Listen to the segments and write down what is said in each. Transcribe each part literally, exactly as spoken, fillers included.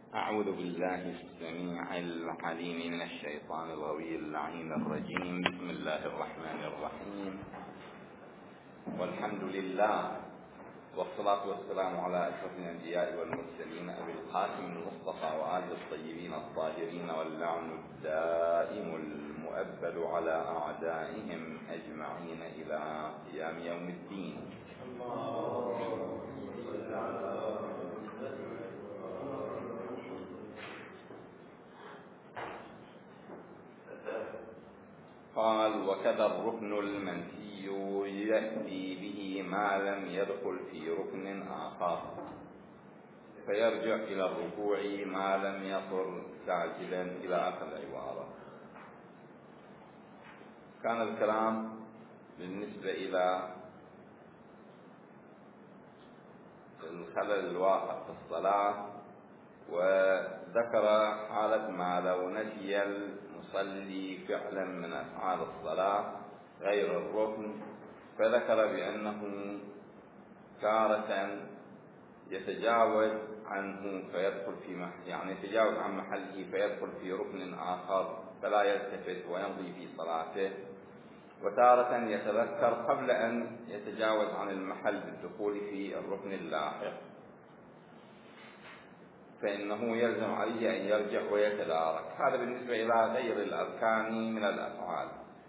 أعوذ بالله السميع العليم من الشيطان الغوي اللعين الرجيم. بسم الله الرحمن الرحيم، والحمد لله، والصلاة والسلام على أشرف الأنبياء والمرسلين أبي القاسم المصطفى وآله الطيبين الطاهرين، واللعن الدائم المؤبد على أعدائهم أجمعين إلى قيام يوم الدين. قال: وكذا الركن المنفي يأتي به ما لم يدخل في ركن آخر، فيرجع إلى الركوع ما لم يصر ساجدا إلى آخر العبارة. كان الكلام بالنسبة إلى الخلل الواقع في الصلاة، وذكر حالة ما لو نسي المصلي فعلا من أفعال الصلاة غير الركن، فذكر بأنه تارة يتجاوز عنه فيدخل في محل، يعني يتجاوز عن محله فيدخل في ركن آخر فلا يلتفت ويمضي في صلاته، وتارة يتذكر قبل أن يتجاوز عن المحل بالدخول في الركن اللاحق، فإنه يلزم عليه أن يرجع ويتدارك. هذا بالنسبة إلى غير الأركان من الأفعال،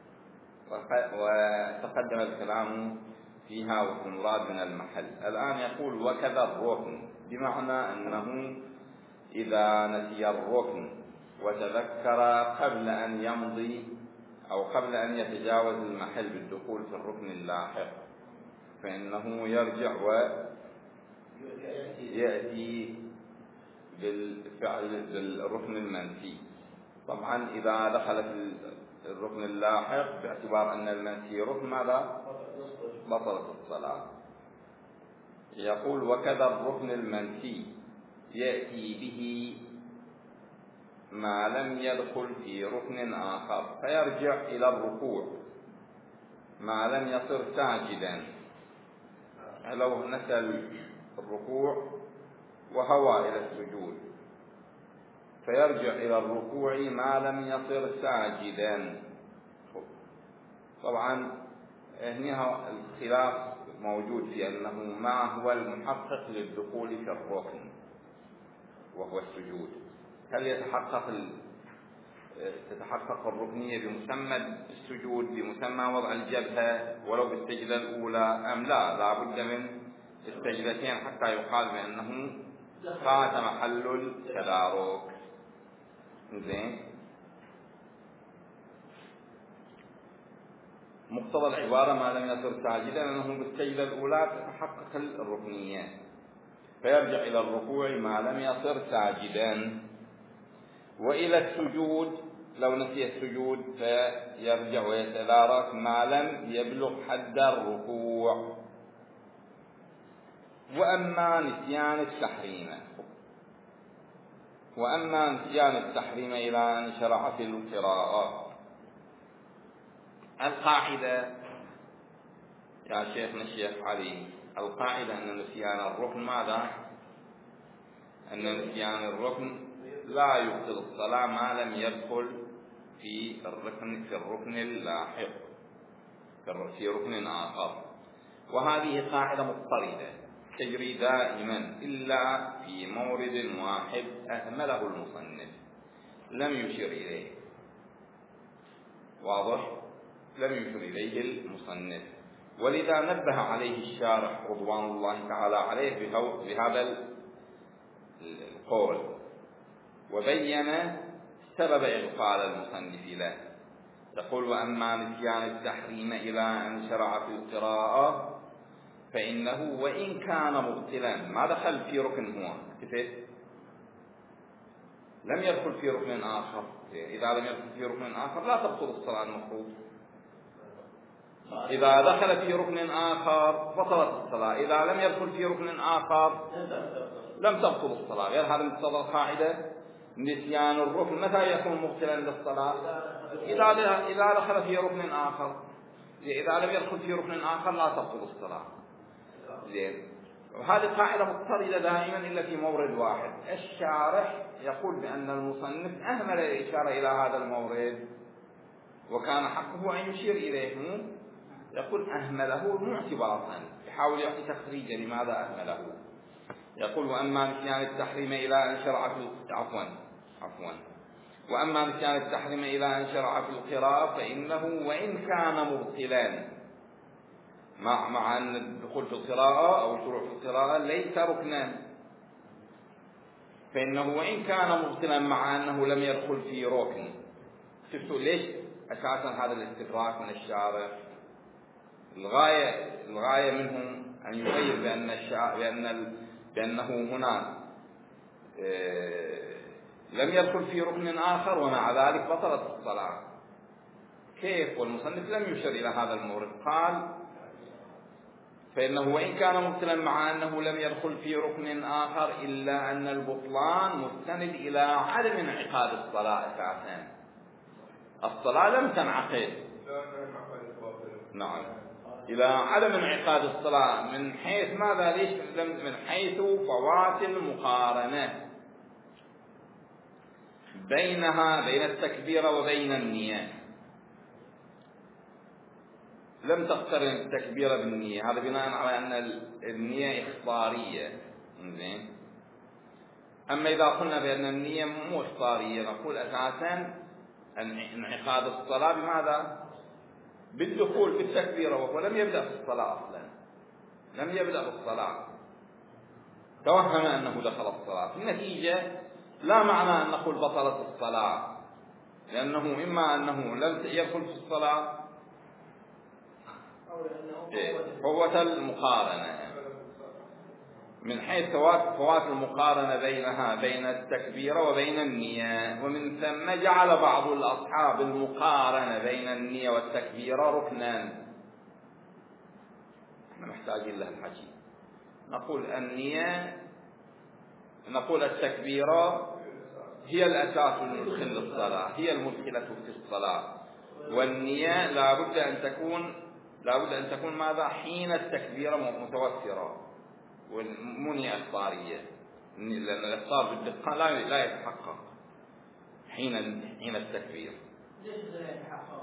وتقدم الكلام فيها والمراد من المحل. الآن يقول: وكذا الركن، بمعنى أنه إذا نسي الركن وتذكر قبل أن يمضي أو قبل أن يتجاوز المحل بالدخول في الركن اللاحق، فإنه يرجع ويأتي بالفعل بالركن المنفي. طبعا إذا دخل في الركن اللاحق باعتبار أن المنفي ركن، ماذا؟ بطلت الصلاة. يقول: وكذا الركن المنفي يأتي به ما لم يدخل في ركن آخر، فيرجع إلى الركوع ما لم يصر ساجدا. لو نسى الركوع وهوى إلى السجود فيرجع إلى الركوع ما لم يصر ساجدا. طبعا هنا الخلاف موجود في أنه ما هو المحقق للدخول في الركن وهو السجود. هل يتحقق تتحقق الركنية بمسمى السجود، بمسمى وضع الجبهة ولو بالسجدة الأولى، أم لا لا بد من السجدتين حتى يقال بأنه فات محل التدارك؟ زين. مقتضى العبارة ما لم يصر ساجدا أنه بالسجدة الأولى تتحقق الركنية، فيرجع إلى الركوع ما لم يصر ساجدا. وإلى السجود لو نسي السجود فيرجع ويتدارك ما لم يبلغ حد الركوع. وأما نسيان التحريم وأما نسيان التحريم إلى أن شرع في القراءة، القاعدة يا شيخنا الشيخ علي، القاعدة أن نسيان الركن ماذا؟ أن نسيان الركن لا يبطل الصلاة ما لم يدخل في الركن في الركن اللاحق في ركن آخر. وهذه قاعدة مضطردة تجري دائما إلا في مورد واحد أهمله المصنف، لم يشر إليه. واضح؟ لم يشر إليه المصنف، ولذا نبه عليه الشارح رضوان الله تعالى عليه بهذا القول، وبين سبب إغفال المصنف له. يقول: وأما نسيان التحريم إلى أن شرع في القراءة فإنه وإن كان مبطلا، ما دخل في ركن، هو اكتفت لم يدخل في ركن آخر. إذا لم يدخل في ركن آخر لا تبطل الصلاة المفروض. إذا دخل في ركن آخر بطلت الصلاة، إذا لم يدخل في ركن آخر لم تبطل الصلاة. غير هذا مقتضى القاعدة. نسيان الركن متى يكون مبطلا للصلاة؟ إذا إذا دخل في ركن آخر. إذا لم يدخل في ركن آخر لا تبطل الصلاة. زين. وهذه قاعدة مضطردة دائما إلا في مورد واحد. الشارح يقول بأن المصنف أهمل الإشارة إلى هذا المورد وكان حقه أن يشير إليه، يقول أهمله معتبرة، يحاول يعطي تخريجا لماذا أهمله. يقول وأما نسيان التحريم إلى أن شرع في عفوا عفوا وأما نسيان التحريم إلى أن شرع في القراءة فإنه وإن كان مبطلا، مع مع أن الدخول في القراءة أو الشروع في القراءة ليس ركنا، فإنه وإن كان مبطلا مع أنه لم يدخل في ركن. شفتوا ليش أساسا هذا الاستدراك من الشارع؟ الغاية الغاية منهم أن يبين بأن الشارع بأن ال... بأنه هنا إيه... لم يدخل في ركن آخر ومع ذلك بطلت الصلاة. كيف؟ والمصنف لم يشر إلى هذا المورد، قال فإنه وإن كان مبطلا مع أنه لم يدخل في ركن آخر إلا أن البطلان مستند إلى عدم انعقاد الصلاة أساسا. الصلاة لم تنعقد، نعم، إلى عدم انعقاد الصلاة من حيث ماذا؟ ليش؟ من حيث فوات المقارنة بينها بين التكبير وبين النية. لم تقترن التكبير بالنية، هذا بناء على أن النية إخبارية. إنزين، أما إذا قلنا بأن النية مو إخبارية نقول أساسا انعقاد الصلاة بماذا؟ بالدخول في التكبير، وهو لم يبدأ في الصلاة أصلا، لم يبدأ بالصلاة، توهم أنه دخل الصلاة. في النتيجة لا معنى أن نقول بطلت الصلاة، لأنه إما أنه لم يدخل في الصلاة فوت المقارنة، من حيث فوات المقارنة بينها بين التكبير وبين النية، ومن ثم جعل بعض الأصحاب المقارنة بين النية والتكبير ركنا. احنا محتاجين له الحكي. نقول النية نقول التكبير هي الأساس المدخل للصلاة، هي المدخلة في الصلاة، والنية لا بد أن تكون لا بد أن تكون ماذا؟ حين التكبير متوفرة، مو نية إخبارية، لأن الإخبار بالدقة لا لا يتحقق حين حين التكبير. ليش لا يتحقق؟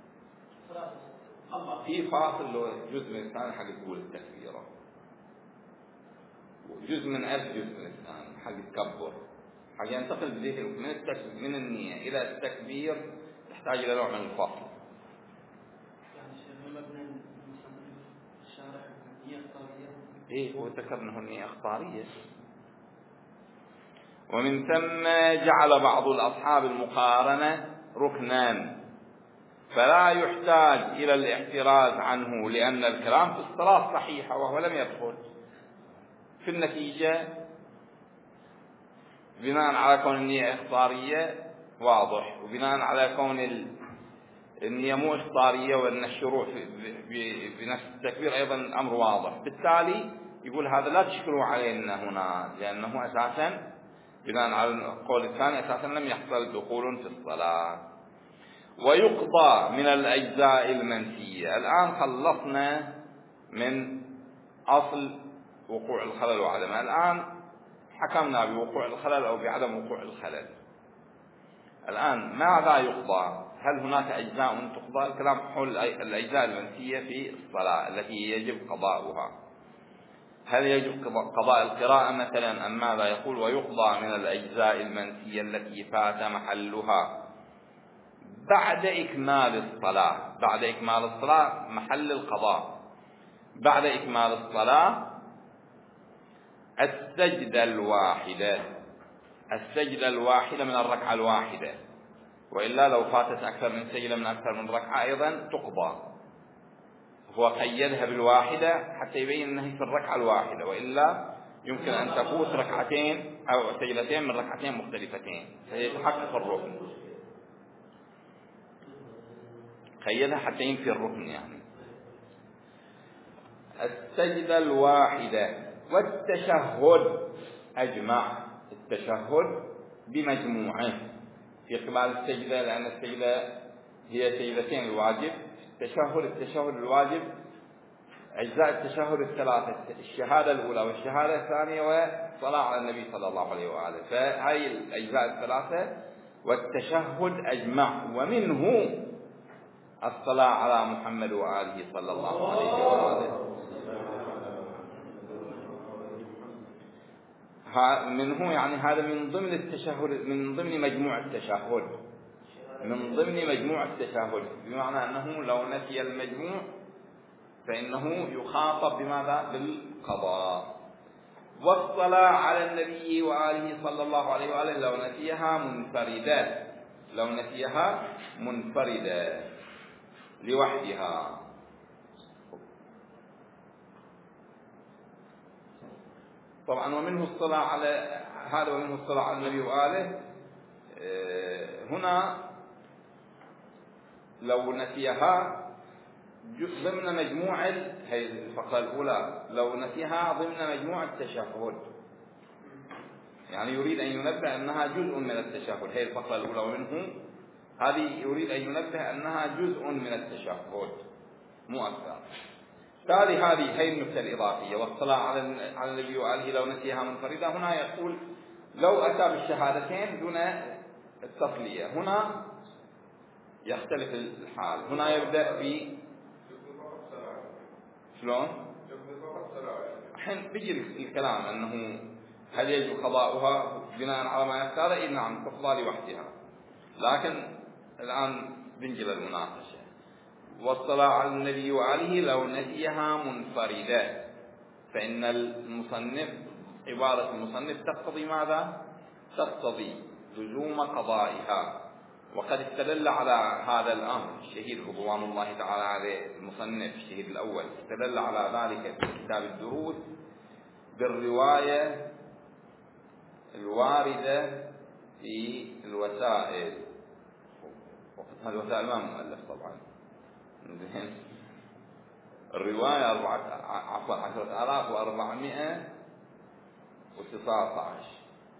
في فاصل جزء من الثاني حق تقول التكبير، وجزء من ألف جزء من الثاني حق تكبر، حق ينتقل به من التكبير من النية إلى التكبير تحتاج إلى نوع من الفصل. إيه، هو ذكر أنه النية إخبارية. ومن ثم جعل بعض الأصحاب المقارنة ركنان، فلا يحتاج إلى الاحتراز عنه لأن الكلام في الصلاة صحيحة وهو لم يدخل. في النتيجة بناء على كون النية إخبارية واضح، وبناء على كون النية مو إخبارية وأن الشروع بنفس التكبير أيضا أمر واضح، بالتالي يقول هذا لا تشكلوا علينا هنا، لأنه أساسا بناء على القول الثاني أساسا لم يحصل دخول في الصلاة. ويقضى من الأجزاء المنسية. الآن خلصنا من أصل وقوع الخلل وعدمه، الآن حكمنا بوقوع الخلل أو بعدم وقوع الخلل. الآن ماذا يقضى؟ هل هناك أجزاء تقضى؟ الكلام حول الأجزاء المنسية في الصلاة التي يجب قضاؤها. هل يجب قضاء القراءة مثلا أم ماذا؟ يقول ويقضى من الأجزاء المنسية التي فات محلها بعد إكمال الصلاة. بعد إكمال الصلاة محل القضاء. بعد إكمال الصلاة السجدة الواحدة، السجدة الواحدة من الركعة الواحدة، وإلا لو فاتت أكثر من سجدة من أكثر من ركعة أيضا تقضى. هو قيدها بالواحدة حتى يبين أنها في الركعة الواحدة، وإلا يمكن أن تفوت ركعتين أو سجدتين من ركعتين مختلفتين فيتحقق الركن. قيدها حتى ينفي الركن يعني. السجدة الواحدة والتشهد أجمع، التشهد بمجموعه في قبال السجدة، لأن السجدة هي سجدتين الواجب. التشهد التشهد الواجب أجزاء التشهد الثلاثة، الشهادة الأولى والشهادة الثانية والصلاة على النبي صلى الله عليه وآله، فهاي الأجزاء الثلاثة والتشهد أجمع، ومنه الصلاة على محمد وآله صلى الله عليه وآله. منه يعني هذا من ضمن التشهد، من ضمن مجموع التشهد، من ضمن مجموع التشهد، بمعنى أنه لو نسي المجموع فإنه يخاطب بماذا؟ بالقضاء. والصلاة على النبي وآله صلى الله عليه وآله لو نسيها منفردة، لو نسيها منفردة لوحدها. طبعا ومنه الصلاة على هذا، ومنه الصلاة على النبي وآله. هنا لو نسيها ضمن مجموع، هي الفقرة الأولى، لو نسيها ضمن مجموع التشهد، يعني يريد أن ينبه أنها جزء من التشهد، هي الفقرة الأولى، ومنه هذه يريد أن ينبه أنها جزء من التشهد مو أكثر. تالي هذه هي النكتة الإضافية، والصلاة على النبي وآله لو نسيها منفردة. هنا يقول لو أتى بالشهادتين دون التصلية، هنا يختلف الحال. هنا يبدأ ب شلون؟ الحين بيجي الكلام أنه هل يجب قضاؤها بناء على ما يختار؟ إيه نعم، تقضى لوحدها. لكن الآن بنجي للمناقشة. والصلاة على النبي وآله لو نسيها منفردة، فإن المصنف، عبارة المصنف تقتضي ماذا؟ تقتضي لزوم قضائها. وقد استدل على هذا الأمر الشهيد رضوان الله تعالى عليه، المصنف الشهيد الأول استدل على ذلك في كتاب الدروس بالرواية الواردة في الوسائل، وقت هذه الوسائل ما مؤلف طبعا، الرواية عفوا عشرة آلاف وأربعمائة وتسعة عشر.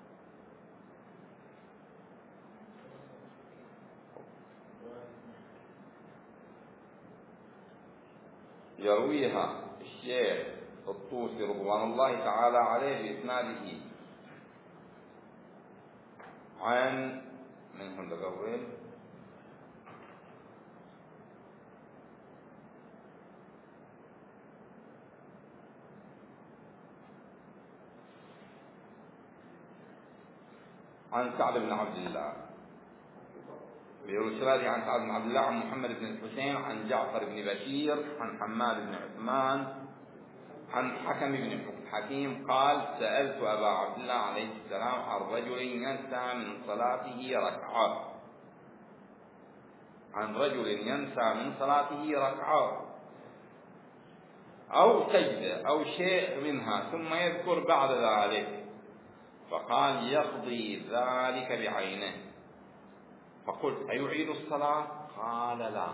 يرويها الشيخ الطوسي رضوان الله تعالى عليه بإسناده عن من هم الأول؟ عن سعد بن عبد الله، بيروي سنده عن سعد بن عبد الله عن محمد بن الحسين عن جعفر بن بشير عن حماد بن عثمان عن حكم بن حكيم قال: سألت أبا عبد الله عليه السلام عن رجل ينسى من صلاته ركعة، عن رجل ينسى من صلاته ركعة أو سجدة أو شيء منها ثم يذكر بعد ذلك، فقال: يقضي ذلك بعينه. فقلت: أيعيد الصلاة؟ قال: لا.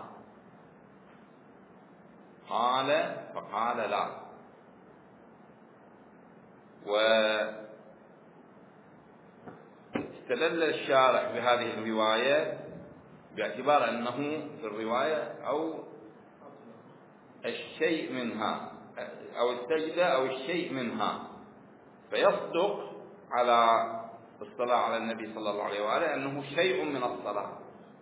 قال فقال: لا. واستدل الشارح بهذه الرواية باعتبار أنه في الرواية أو الشيء منها أو السجدة أو الشيء منها، فيصدق على الصلاة على النبي صلى الله عليه وآله أنه شيء من الصلاة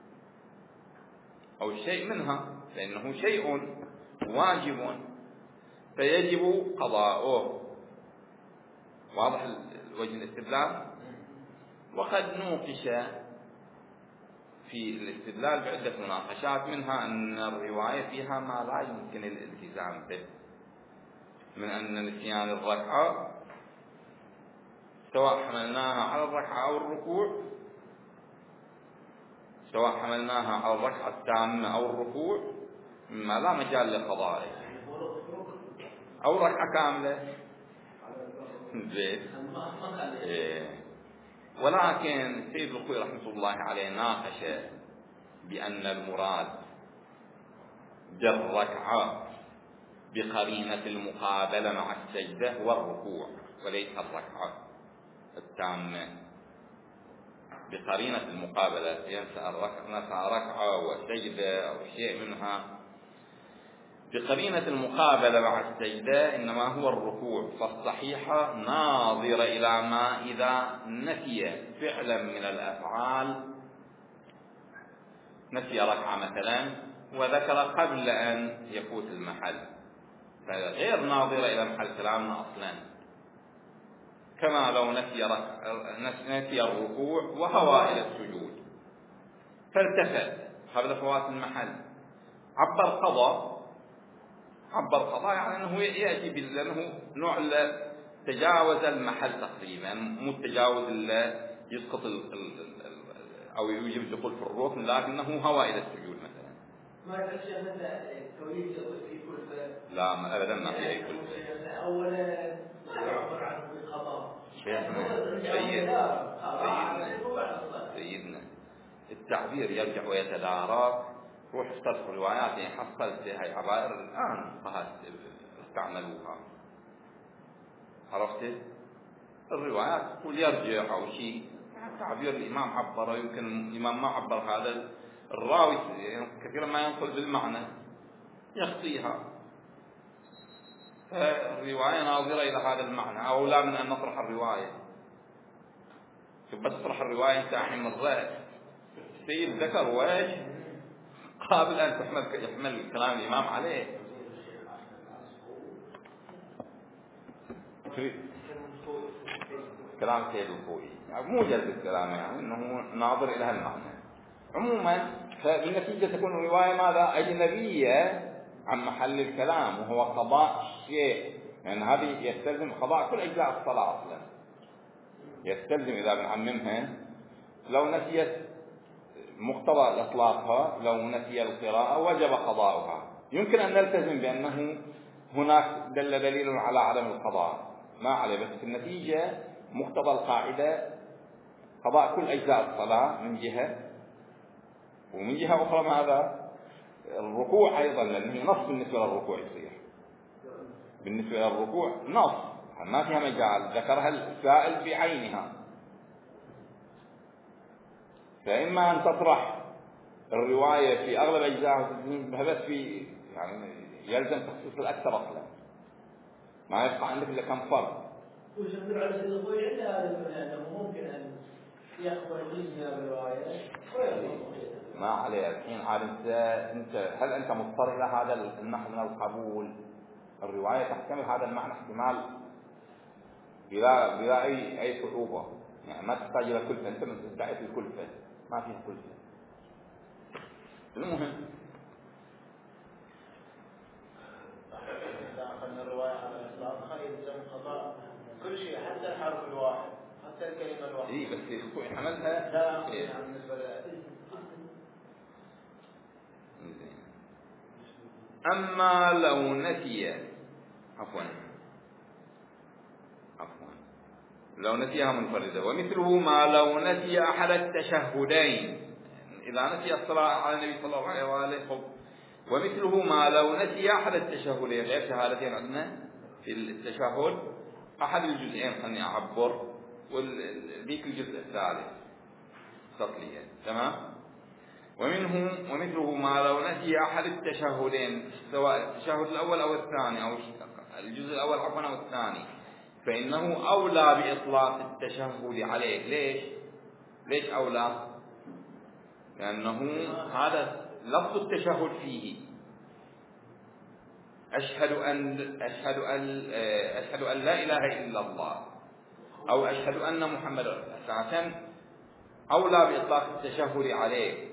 أو الشيء منها، فإنه شيء واجب فيجب قضاؤه. واضح وجه الاستدلال؟ وقد نوقش في الاستدلال بعدة مناقشات، منها أن الرواية فيها ما لا يمكن الالتزام به، من أن نسيان الركعة سواء حملناها على الركعة أو الركوع، سواء حملناها على الركعة التامة أو الركوع، مما لا مجال لقضائه، أو ركعة كاملة زين. إيه. ولكن السيد الخوي رحمة الله عليه ناقش بأن المراد بالركعة بقرينة المقابلة مع السجدة والركوع، وليس الركعة التامة بقرينة المقابلة، ينسى الركعة نسى ركعة وسجدة أو شيء منها. بقرينة المقابلة مع السجدة إنما هو الركوع، فالصحيحة ناظرة إلى ما إذا نسي فعلا من الأفعال، نسي ركعة مثلا وذكر قبل أن يفوت المحل، فغير ناظرة إلى محل كلامنا أصلا. كما لو نسي, رك... نسي الركوع وهو إلى السجود فالتفت قبل فوات المحل، عبر قضاء، عبر قضاء يعني أنه يأتي بأنه نوع تجاوز المحل تقريبا، مو التجاوز اللي يسقط ال... أو يوجب الدخول في الركن، لكنه هو إلى السجود مثلا. ما يتأشى مثلا تويت في كلفة؟ لا أبدا ما في أي كلفة. أولا ما يعبر عنه بالقضاء. شيخنا سيدنا سيدنا التعبير يرجع ويتدارك. روح استرسل روايات يعني حصلت هاي عبائر الآن فهد استعملوها، عرفت الروايات تقول يرجع أو شيء، تعبير الإمام عبره، يمكن الإمام ما عبر هذا الراوي كثيرا ما ينقل بالمعنى يخطيها، فالرواية ناظرة إلى هذا المعنى، أو لا من أن نطرح الرواية. شوف بس تطرح الرواية أنت الحين من الرأس سيد ذكر وجه قابل أن تحمل يحمل كلام الإمام عليه. كلام سيد الخوئي يعني مو جلد الكلام، يعني أنه ناظر إلى هالمعنى. عموما فبالنتيجة تكون الرواية ماذا؟ أجنبية عن محل الكلام، وهو قضاء شيء، يعني هذه يستلزم قضاء كل أجزاء الصلاة أصلا، يستلزم إذا بنعممها لو نسيت مقتضى إطلاقها، لو نسي القراءة وجب قضاؤها. يمكن أن نلتزم بأنه هناك دل دليل على عدم القضاء، ما عليه، بس في النتيجة مقتضى القاعدة قضاء كل أجزاء الصلاة من جهة، ومن جهة أخرى ماذا؟ الركوع أيضا، لأنه نص بالنسبة للركوع يصير، بالنسبة للركوع نص ما فيها مجال، ذكرها السائل بعينها. فإما أن تطرح الرواية في أغلب أجزائها بس في يعني يلزم تخصيص الأكثر أصلا، ما يبقى عندك إلا كم فرق. ويشبر على سيد الخوي عند هذا أنه ممكن أن يخبر جزء من الرواية ما عليه. الحين عاد أنت أنت هل أنت مضطر إلى هذا النحو من القبول؟ الرواية تحتمل هذا المعنى احتمال بلا بلا أي أي صعوبة، يعني ما تحتاج إلى كلفة، أنت من تدعي الكلفة ما فيها كلفة. المهم إذا أخذنا الرواية على إطلاقها يلزم قضاء كل شيء حتى الحرف الواحد حتى الكلمة الواحدة. إيه بس يخطئ حملها. لا إيه. يعني بالنسبة ل أما لو نسي عفوا عفوا لو نسيها منفردة، ومثله ما لو نسي أحد التشهدين، إذا نسي الصلاة على النبي صلى الله عليه وآله، ومثله ما لو نسي أحد التشهدين، غير شهادتين عندنا في التشهد أحد الجزئين، خلني أعبر، وذيك الجزء الثالث تطلية، تمام. ومنه ومثله ما لو نسي أحد التشهدين، سواء التشهد الأول أو الثاني، أو الجزء الأول عفوا أو الثاني، فإنه أولى بإطلاق التشهد عليه. ليش؟ ليش أولى؟ لأنه هذا لفظ التشهد فيه أشهد أن أشهد أن أشهد أن لا إله إلا الله، أو أشهد أن محمد رسول الله، أولى بإطلاق التشهد عليه،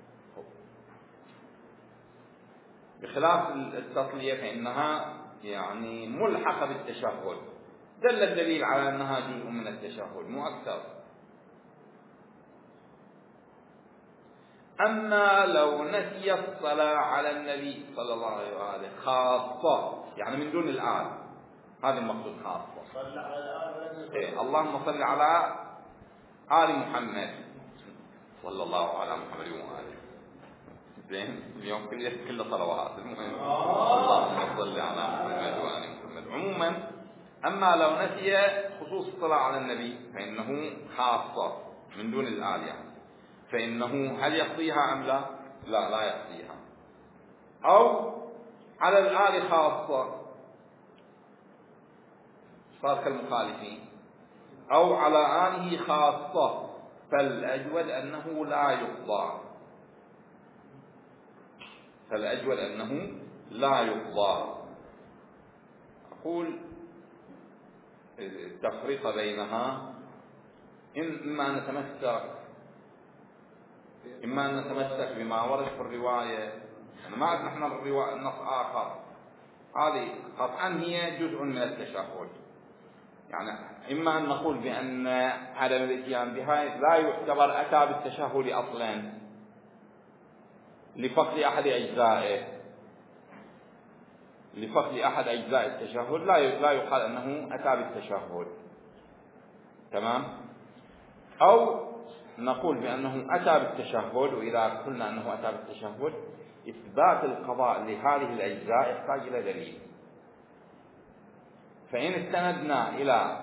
بخلاف التطلية فإنها يعني ملحقة بالتشهد، دل الدليل على أنها جزء من التشهد مو أكثر. أما لو نسي الصلاة على النبي صلى الله عليه وآله خاصة، يعني من دون الآل، هذا المقصود خاصة. صلى على الآل إيه اللهم صل على آل محمد صلى الله على محمد وآله. زين اليوم كل كل صلوات، المهم اللهم صل على محمد وآل محمد. عموما أما لو نسي خصوص الصلاة على النبي فإنه خاصة من دون الآل، يعني فإنه هل يقضيها أم لا؟ لا لا يقضيها. أو على الآل خاصة صار كالمخالفين، أو على آله خاصة، فالأجود أنه لا يقضى، فالأجود أنه لا يقضى. أقول التفريق بينها، إما أن نتمسك إما أن نتمسك بما ورد في الرواية، أنا ما أعرف نحن الرواية النص آخر، هذه قطعا هي جزء من التشهد، يعني إما أن نقول بأن عدم الإتيان بها لا يعتبر أتى بالتشهد أصلا لفقد أحد أجزائه، لفقد أحد أجزاء التشهد لا لا يقال أنه أتى بالتشهد، تمام؟ أو نقول بأنه أتى بالتشهد، وإذا قلنا أنه أتى بالتشهد إثبات القضاء لهذه الأجزاء يحتاج إلى دليل. فإن استندنا إلى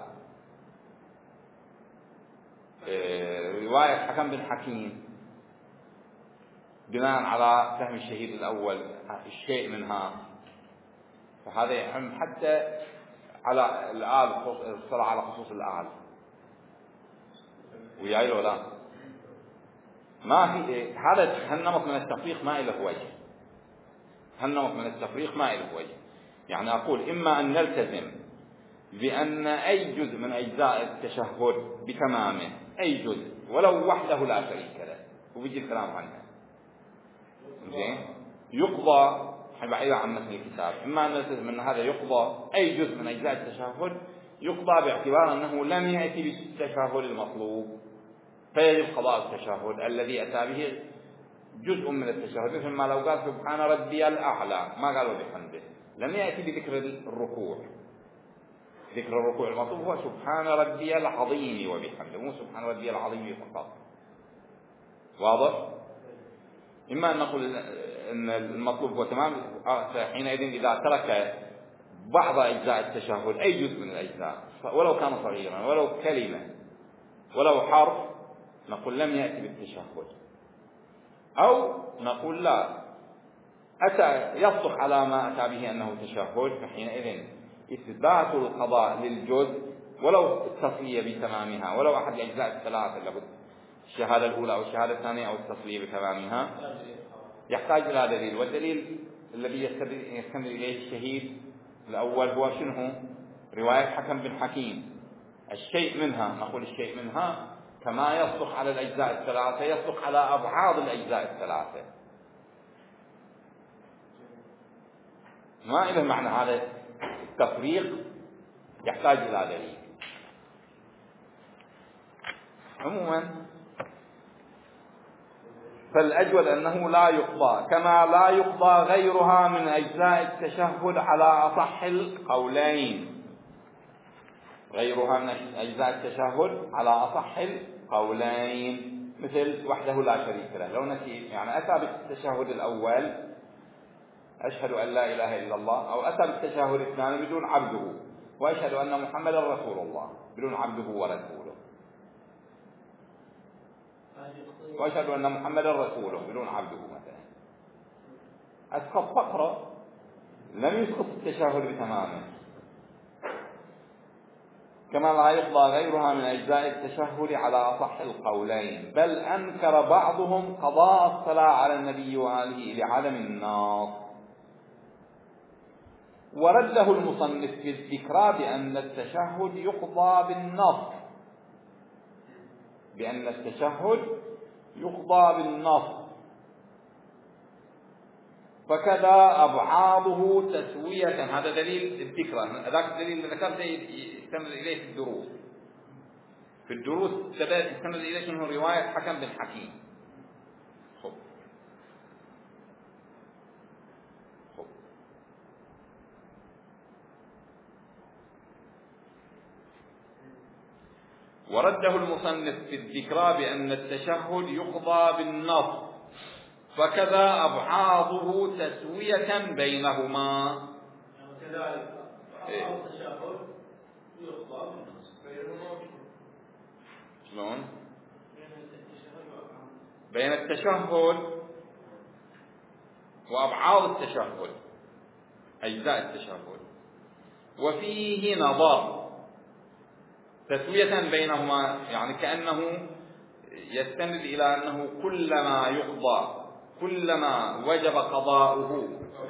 رواية حكم بن حكيم بناء على فهم الشهيد الأول الشيء منها، فهذا يهم حتى على الآل، الصلاة على خصوص الآل، وياي له لا ما في هذا هالنمط من التفريق ما له وجه، هالنمط من التفريق ما له وجه. يعني أقول إما أن نلتزم بأن أي جزء من أجزاء التشهد بتمامه، أي جزء ولو وحده لا شريك له، وبيجي الكلام عنه زين يقضى بعيدا عن مثل الكتاب، إما أن نلتزم أن هذا يقضى أي جزء من أجزاء التشهد يقضى باعتبار أنه لم يأتي بالتشهد المطلوب، فيجب قضاء التشهد الذي أتى به جزء من التشهد، مثل ما لو قال سبحان ربي الأعلى ما قالوا بحمده، لم يأتي بذكر الركوع، ذكر الركوع المطلوب هو سبحان ربي العظيم وبحمده، مو سبحان ربي العظيم فقط. واضح؟ إما أن نقول أن المطلوب هو تمام، حينئذ إذا ترك بعض أجزاء التشهد أي جزء من الأجزاء ولو كان صغيرا ولو كلمة ولو حرف نقول لم يأتي بالتشهد، أو نقول لا أتى يصدق على ما أتى به أنه تشهد، فحينئذ إثبات القضاء للجزء ولو التصلية بتمامها ولو أحد الأجزاء الثلاثة لابد الشهادة الأولى أو الشهادة الثانية أو التصلية بتمامها يحتاج إلى دليل، والدليل الذي يستند إليه الشهيد الأول هو شنو؟ رواية حكم بن حكيم، الشيء منها نقول الشيء منها كما يصدق على الأجزاء الثلاثة يصدق على أبعاد الأجزاء الثلاثة، ما إله معنى هذا التفريق يحتاج إلى دليل. عموما فالأجود أنه لا يقضى، كما لا يقضى غيرها من أجزاء التشهد على أصح القولين، غيرها من أجزاء التشهد على أصح القولين، مثل وحده لا شريك له، لو نسي يعني أتى بالتشهد الأول أشهد أن لا إله إلا الله، أو أتى بالتشهد الثاني بدون عبده وأشهد أن محمدا رسول الله بدون عبده ورسوله، وأشهد أن محمدا رسوله بدون عبده مثلا، أسقط فقرة لم يسقط التشهد بتمامه. كما لا يقضى غيرها من أجزاء التشهد على أصح القولين، بل أنكر بعضهم قضاء الصلاة على النبي وآله لعدم النص، ورده المصنف في الذكرى بأن التشهد يقضى بالنص، بأن التشهد يقضى بالنص، فكذا أبعاضه تسوية. هذا دليل الذكرى، ذاك الدليل اللي ذكرته يستند إليه في الدروس، في الدروس يستند إليه شنو؟ رواية حكم بن حكيم. خب خب ورده المصنف في الذكرى بأن التشهد يقضى بالنص، فكذا أبعاضه تسوية بينهما. كذلك أبعاض التشهد يقضى بالنص. شلون؟ بين التشهد وأبعاض التشهد أجزاء التشهد. وفيه نظر، تسوية بينهما، يعني كأنه يستند إلى أنه كلما يقضى كلما وجب قضاؤه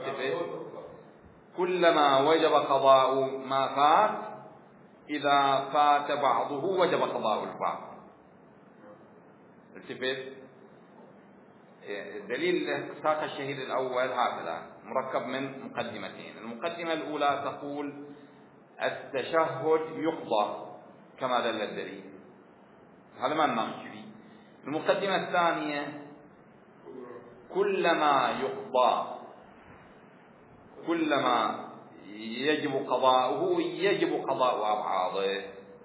كلما وجب قضاء ما فات، إذا فات بعضه وجب قضاء البعض. التفت دليل ساق الشهيد الأول هكذا مركب من مقدمتين. المقدمة الأولى تقول التشهد يقضى كما دل الدليل، هذا ما نناقش فيه. المقدمة الثانية كلما يقضى كلما يجب قضاؤه يجب قضاء أبعاضه،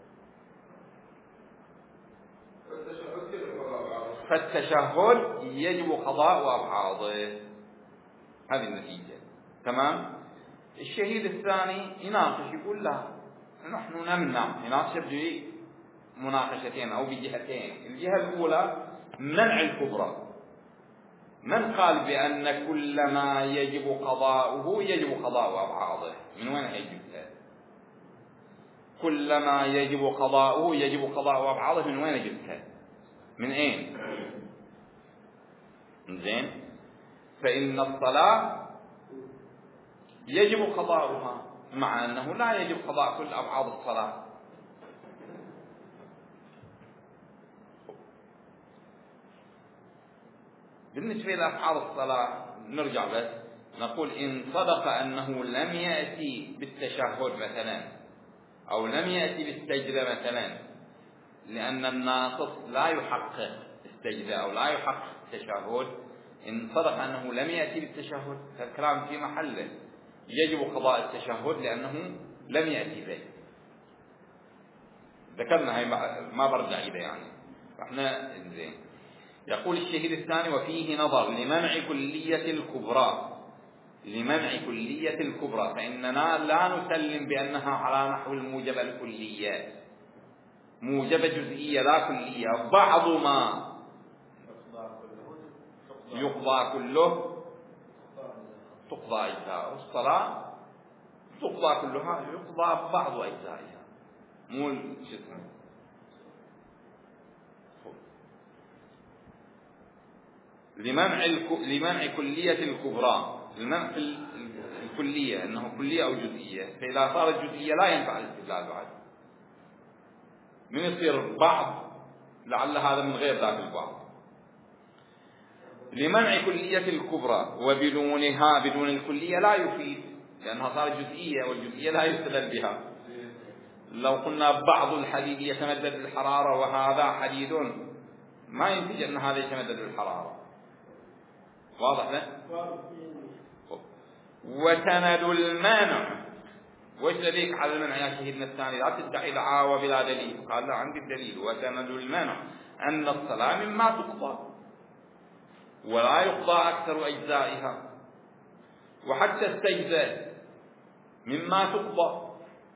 فالتشهد يجب قضاء أبعاضه. هذه النتيجة. تمام. الشهيد الثاني يناقش يقول لا، نحن نمنع، يناقش بمناقشتين أو بجهتين. الجهة الأولى منع الكبرى. من قال بأن كل ما يجب قضاؤه يجب قضاء أبعاضه؟ من وين يجبها؟ كل ما يجب قضاؤه يجب قضاء أبعاضه، من وين يجبها؟ من أين؟ زين. فإن الصلاة يجب قضاؤها، مع أنه لا يجب قضاء كل أبعاض الصلاة. بالنسبة لأبعاض الصلاة نرجع بس نقول إن صدق أنه لم يأتي بالتشهد مثلا أو لم يأتي بالسجدة مثلا، لأن الناقص لا يحقق السجدة أو لا يحقق التشهد، إن صدق أنه لم يأتي بالتشهد فالكلام في محله، يجب قضاء التشهد لأنه لم يأتي به. ذكرنا هاي ما برجع إليه يعني. فإحنا زين. يقول الشهيد الثاني وفيه نظر لمنع كلية الكبرى لمنع كلية الكبرى فإننا لا نسلم بأنها على نحو الموجبة الكلية، موجبة جزئية لا كلية. بعض ما يقضى كله تقضى أجزاء، الصلاة تقضى كلها يقضى بعض أجزائها، مو الجسم. لمنع الك... لمنع كلية الكبرى، المنع الكلية أنه كلية أو جزئية، فإذا صارت جزئية لا ينفع الاستدلال بعد. من يصير بعض لعل هذا من غير ذاك البعض. لمنع كلية الكبرى وبدونها، بدون الكلية لا يفيد، لأنها صارت جزئية والجزئية لا يستدل بها. لو قلنا بعض الحديد يتمدد بالحرارة وهذا حديد، ما ينتج أن هذا يتمدد بالحرارة. واضح له؟ وسند المانع، وش دليلك على المنع يا شهيدنا الثاني؟ لا تدعي دعاوى بلا دليل. قال لا، عندي الدليل. وسند المانع أن الصلاة مما تقضى ولا يقضى أكثر أجزائها، وحتى السجدة مما تقضى،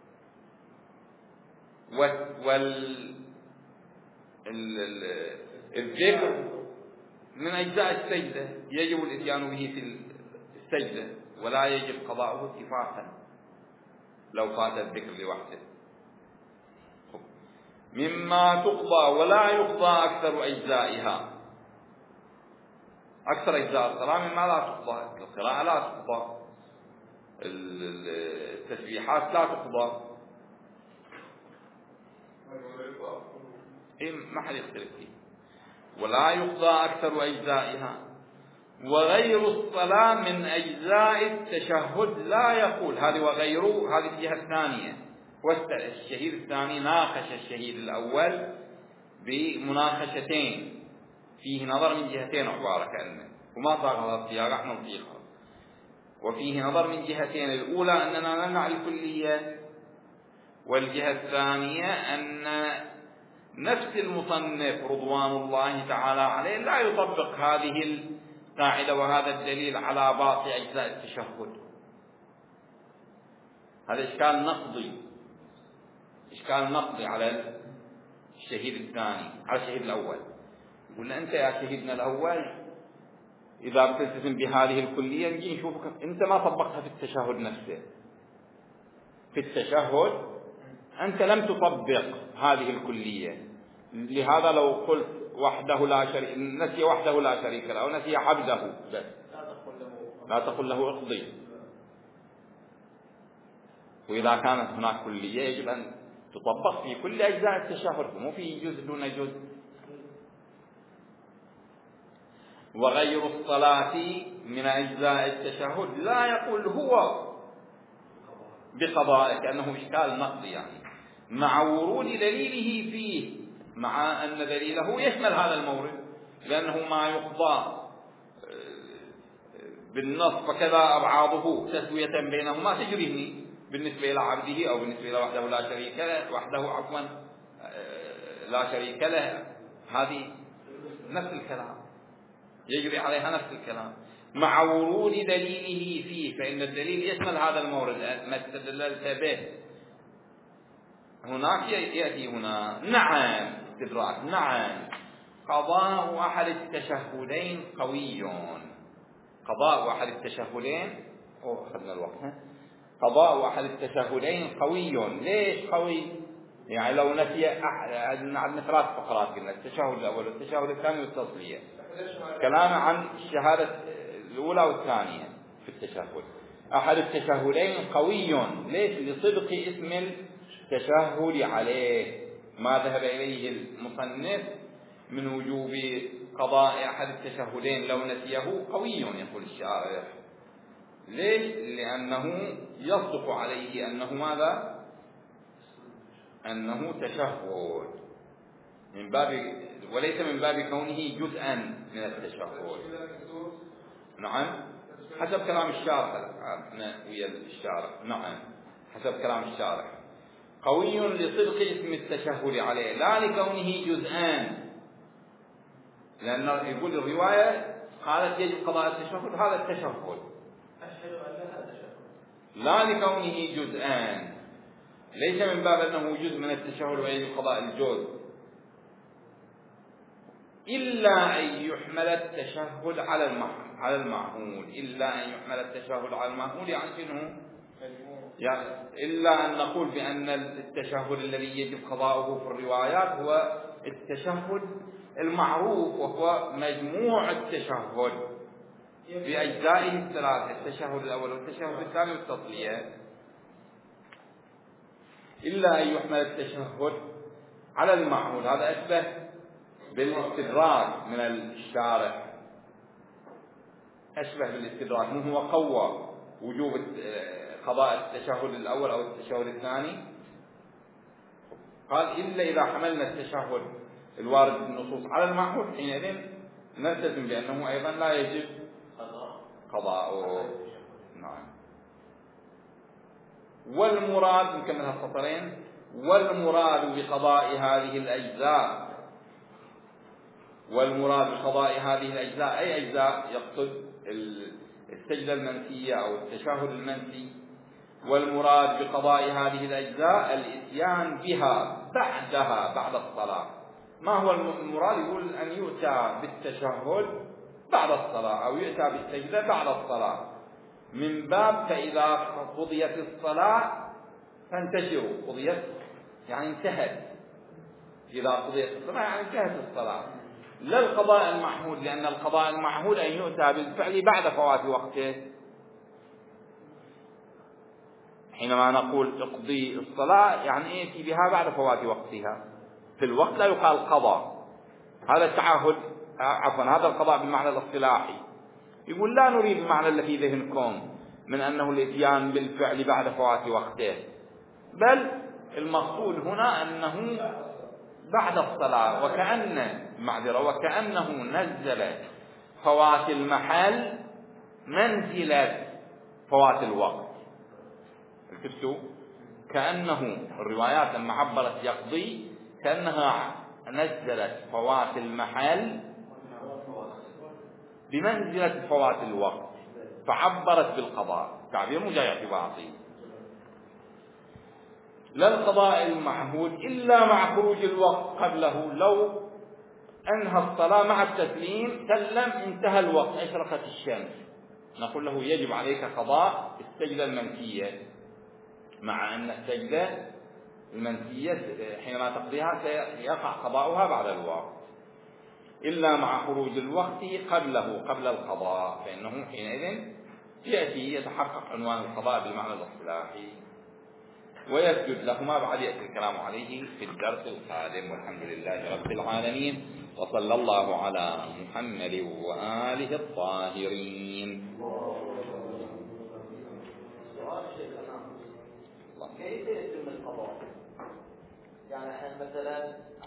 والذكر من أجزاء السجدة يجب الإتيان به في السجدة ولا يجب قضاؤه اتفاقا لو فات الذكر لوحده. مما تقضى ولا يقضى أكثر أجزائها، أكثر أجزاء الصلاة مما لا تقضى. القراءة لا تقضى، التسبيحات لا تقضى، إيه ما حد يختلف فيه. ولا يقضى أكثر أجزائها. وغير الصلاة من أجزاء التشهد لا يقول. هذه وغيره، هذه الجهة الثانية. والشهيد الثاني ناقش الشهيد الأول بمناقشتين، فيه نظر من جهتين عبارة كأنه، وما صار هذا السياق احنا نطيقها. وفيه نظر من جهتين، الأولى أننا نمنع الكلية، والجهة الثانية أن نفس المصنف رضوان الله تعالى عليه لا يطبق هذه القاعدة وهذا الدليل على باقي أجزاء التشهد. هذا إشكال نقضي، إشكال نقضي على الشهيد الثاني، على الشهيد الأول. يقول له أنت يا شهيدنا الأول إذا بتلتزم بهذه الكلية نجي نشوفك أنت ما طبقتها في التشهد نفسه. في التشهد أنت لم تطبق هذه الكلية، لهذا لو قلت وحده لا شريك نسي وحده لا شريك له أو نسي حمده بس لا تقل له اقضي. وإذا كانت هناك كلية يجب أن تطبق في كل أجزاء التشهد، مو في جزء دون جزء. وغير الصلاة من أجزاء التشهد لا يقول هو بقضاء كأنه إشكال نقضي، يعني مع ورود دليله فيه، مع أن دليله يشمل هذا المورد، لأنه ما يقضى بالنص فكذا أبعاضه تسوية بينهما تجريه بالنسبة إلى عبده أو بالنسبة إلى وحده لا شريك له وحده عفوا لا شريك له، هذه نفس الكلام يجري عليها نفس الكلام مع ورود دليله فيه، فإن الدليل يشمل هذا المورد ما استدللت به. هناك يأتي هنا نعم استدراك، نعم قضاء أحد التشهدين قوي، قضاء أحد التشهدين أوه أخذنا الوقت ها؟ قضاء أحد التشهدين قوي. ليش قوي؟ يعني لو نسي أحد، عندنا ثلاث فقرات قلنا التشهد الأول والتشهد الثاني والتصلية، كلام عن الشهادة الأولى والثانية في التشهد. أحد التشهدين قوي، ليش؟ لصدق اسم التشهد عليه، ما ذهب إليه المصنف من وجوب قضاء أحد التشهدين لو نسيه قوي، يقول الشارح. ليش؟ لأنه يصدق عليه أنه ماذا؟ أنه تشهد من باب، وليس من باب كونه جزءا من التشهد. نعم حسب كلام الشارح، احنا ويا الشارح، نعم حسب كلام الشارح قوي لصدق اسم التشهد عليه لا لكونه جزءان، لأن يقول الرواية قالت يجب قضاء التشهد، هذا التشهد لا لكونه جزءان، ليس من باب أنه جزء من التشهد ويجب قضاء الجزء، إلا أن يحمل التشهد على على المعهول. إلا أن يحمل التشهد على المعهول يعني شنو؟ يعني إلا أن نقول بأن التشهد الذي يجب قضاؤه في الروايات هو التشهد المعروف، وهو مجموع التشهد في أجزائه الثلاثة، التشهد الأول والتشهد الثاني والتصلية. إلا أن يحمل التشهد على المعهول، هذا أشبه بالاستدراك من الشارع، أشبه بالاستدراك، مو هو قوى وجوب قضاء التشهد الأول أو التشهد الثاني، قال إلا إذا حملنا التشهد الوارد في النصوص على المعهول حينئذ نلتزم بأنه أيضا لا يجب قضاءه. نعم. والمراد نكمل هالسطرين، والمراد بقضاء هذه الأجزاء، والمراد بقضاء هذه الأجزاء أي أجزاء؟ يقصد السجدة المنسية أو التشهد المنسي. والمراد بقضاء هذه الأجزاء الإتيان بها بعدها بعد الصلاة. ما هو المراد؟ يقول أن يؤتى بالتشهد بعد الصلاة أو يؤتى بالسجدة بعد الصلاة، من باب فإذا قضيت الصلاة فانتشروا، قضيت يعني انتهت، إذا قضيت الصلاة يعني انتهت الصلاة، لا القضاء المعهود، لأن القضاء المعهود أن يؤتى بالفعل بعد فوات وقته. حينما نقول اقضي الصلاة يعني ائتي بها بعد فوات وقتها، في الوقت لا يقال قضاء، هذا التعهد عفوا هذا القضاء بالمعنى الاصطلاحي. يقول لا نريد المعنى الذي في ذهنكم من أنه الاتيان بالفعل بعد فوات وقته، بل المقصود هنا أنه بعد الصلاة، وكأن معذرة وكأنه نزل فوات المحل منزلة فوات الوقت. التفتوا كأنه الروايات لما عبرت يقضي كأنها نزلت فوات المحل بمنزلة فوات الوقت، فعبرت بالقضاء، تعبير مو جاي اعتباطي. لا القضاء المعهود إلا مع خروج الوقت قبله، لو أنهى الصلاة مع التسليم، سلم، انتهى الوقت، أشرقت الشمس، نقول له يجب عليك قضاء السجدة المنسية، مع أن السجدة المنسية حينما تقضيها سيقع قضاؤها بعد الوقت، إلا مع خروج الوقت قبله قبل القضاء، فإنه حينئذ يأتي يتحقق عنوان القضاء بالمعنى الاصطلاحي ويسجد لهما، بعد يأتي الكلام عليه في الدرس القادم. والحمد لله رب العالمين، وصلى الله على محمد وآله الطاهرين. سؤال شيخنا، كيف يتم القضاء؟ يعني الحين مثلا